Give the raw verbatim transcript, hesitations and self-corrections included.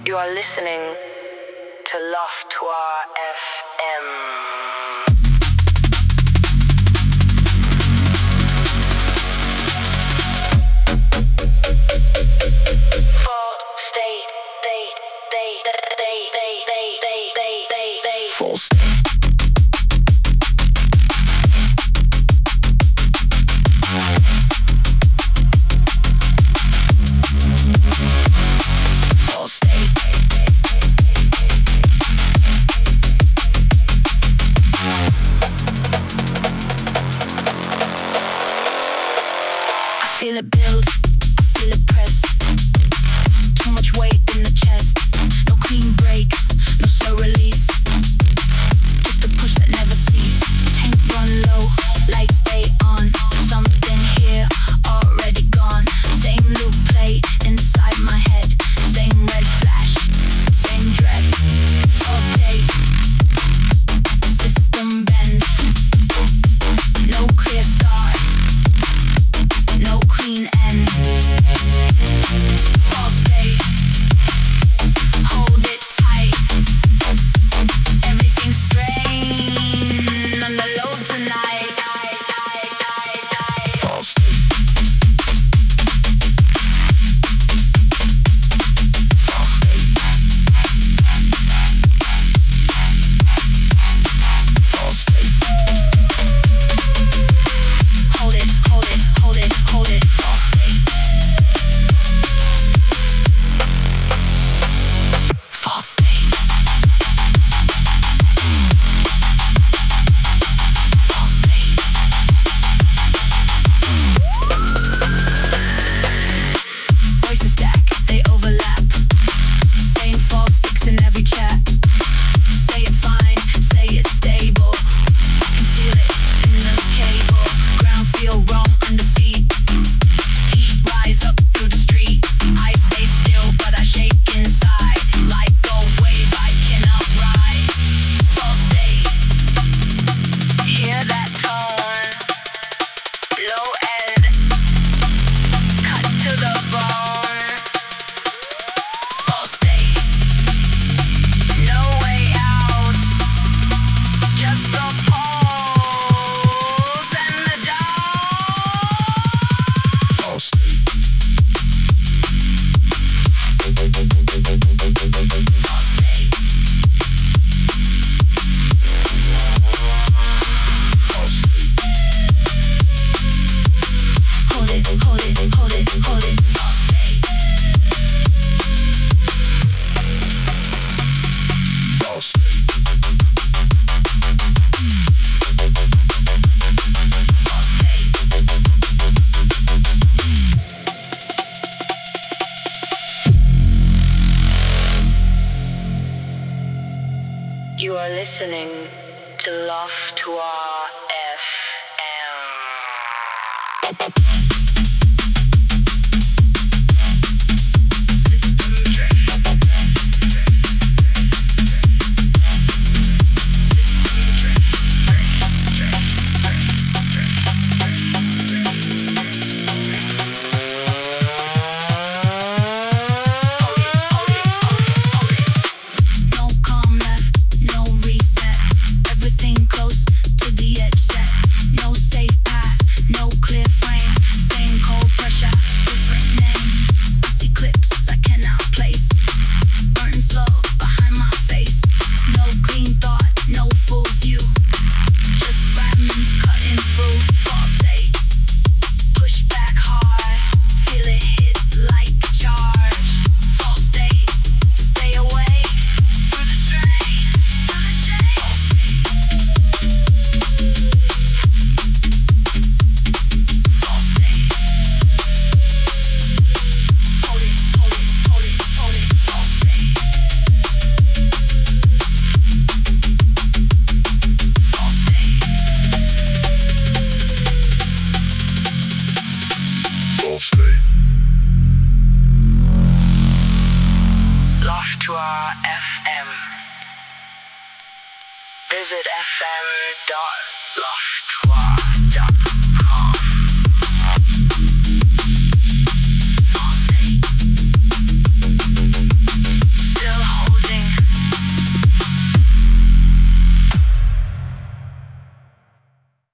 You are listening to Loftoir F M. Feel it build, I feel it press. Too much weight in the chest. No clean break, no slow release. Just a push that never cease. Tank run low, lights stay on. Something here, already gone. Same loop play inside my head. Same red flash, same dread. False state, system bend. No clear start, no clean end. False state, hold it tight. Everything's strained on the load tonight. False state. False state. False state. Hold it, hold it, hold it, hold it. False state. False state. False state. Voices stack, they overlap. Same false fix in every chat. Say it fine, say it stable. Can feel it in the cable. Ground feel wrong under feet. Heat rise up through the street. I stay still, but I shake inside. Like a wave I cannot ride. False state. Hear that tone. Low end. Cut to the bone. False state. No way out. Just the pulse and the down. False state. False state. False state. Hold it, hold it, hold it, hold it. False state. False state. False state. You are listening to Loftoir F M. No calm left, no reset. Everything close to the edge set. No safe path, no clear frame. Same cold pressure, different name. I see clips I cannot place. Burning slow behind my face. No clean thought, no full view. Just fragments cutting through. False state. Push back hard. Feel it hit like a charge. False state. Stay away. Through the strain. Through the shade. False state. False state. Hold it, hold it, hold it, hold it. False state. False state. False state. Loftoir F M. Visit f m dot loft